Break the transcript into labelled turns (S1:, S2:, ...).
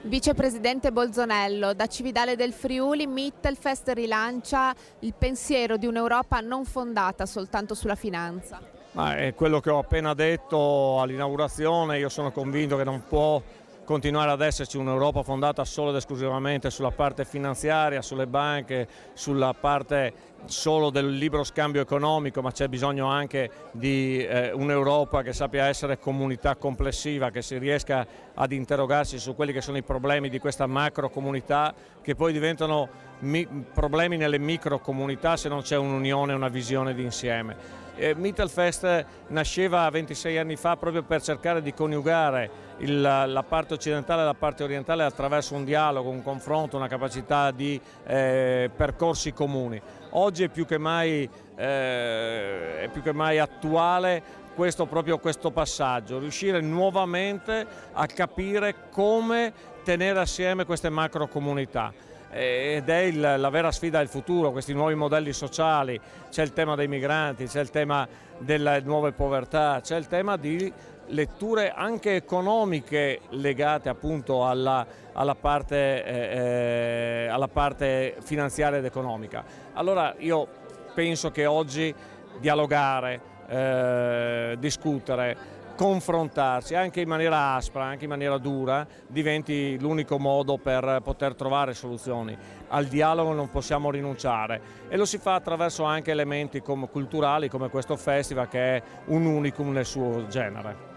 S1: Vicepresidente Bolzonello, da Cividale del Friuli, Mittelfest rilancia il pensiero di un'Europa non fondata soltanto sulla finanza.
S2: Ma è quello che ho appena detto all'inaugurazione. Io sono convinto che non può continuare ad esserci un'Europa fondata solo ed esclusivamente sulla parte finanziaria, sulle banche, sulla parte solo del libero scambio economico, ma c'è bisogno anche di un'Europa che sappia essere comunità complessiva, che si riesca ad interrogarsi su quelli che sono i problemi di questa macro comunità, che poi diventano problemi nelle micro comunità se non c'è un'unione, una visione d'insieme. Mittelfest nasceva 26 anni fa proprio per cercare di coniugare la parte occidentale e la parte orientale attraverso un dialogo, un confronto, una capacità di percorsi comuni. Oggi è più che mai attuale proprio questo passaggio, riuscire nuovamente a capire come tenere assieme queste macro comunità. Ed è la vera sfida del futuro, questi nuovi modelli sociali. C'è il tema dei migranti, c'è il tema delle nuove povertà, c'è il tema di letture anche economiche legate appunto alla parte finanziaria ed economica. Allora io penso che oggi dialogare, discutere, confrontarsi anche in maniera aspra, anche in maniera dura, diventi l'unico modo per poter trovare soluzioni. Al dialogo non possiamo rinunciare e lo si fa attraverso anche elementi culturali come questo festival, che è un unicum nel suo genere.